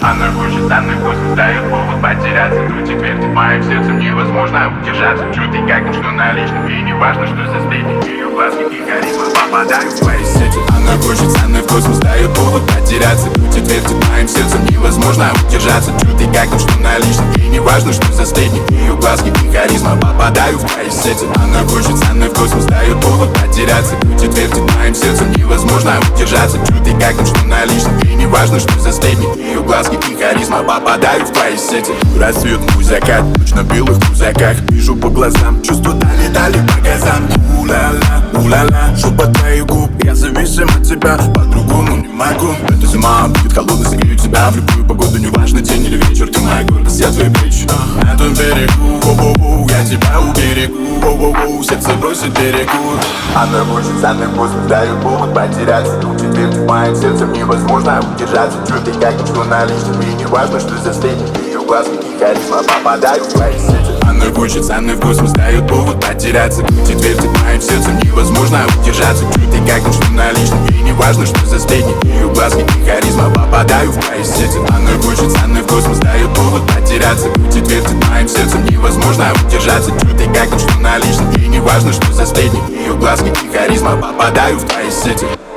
Она хочет, она вкус дает повод потеряться. Тут теперь ты моим сердцем невозможно удержаться. Чуты как что наличным, и не важно, что за сплетни. Ее глазки и харизма попадают в твои сети. Она хочет, ценный в космос дает повод потеряться. Тут теперь ты моим сердцем невозможно удержаться. Чуты как что наличным, и не важно, что за сплетни. Ее глазки и харизма попадают в твои сети. Она хочет, ценный в космос дает повод потеряться. Тут теперь ты моим сердцем невозможно удержаться. Чуты как что наличным, и не важно, что за сплетни. Ее глазки и харизма попадают в твои сети. Рассвет, мой закат, ночь на белых крузаках. Вижу по глазам, чувства дали по газам. У-ла-ла, шепот твоих губ. Я зависим от тебя, по-другому не могу. Эта зима будет холодной, согрею тебя в любую погоду. Неважно, день или вечер, ты моя гордость, я твой плечи. На том берегу, о-о-о, я тебя уберегу. О-о-о, сердце бросит берегу. Она хочет, ценный космос дает повод потеряться. Тут теперь ты моим сердцем невозможно удержаться. Чуты как что наличным, и не важно, что за сплетни. Ее глазки и харизма попадают в твои сети. Она хочет, ценный в космос дает повод потеряться. Теперь ты моим сердцем невозможно удержаться. Чуты как что наличным, и не важно, что за сплетни. Ее глазки и харизма попадают в твои сети. Она хочет, ценный в космос дает повод потеряться. Теперь ты моим сердцем невозможно удержаться. Чуты как что наличным, и не важно, что за сплетни. Ее глазки и харизма попадают в твои сети.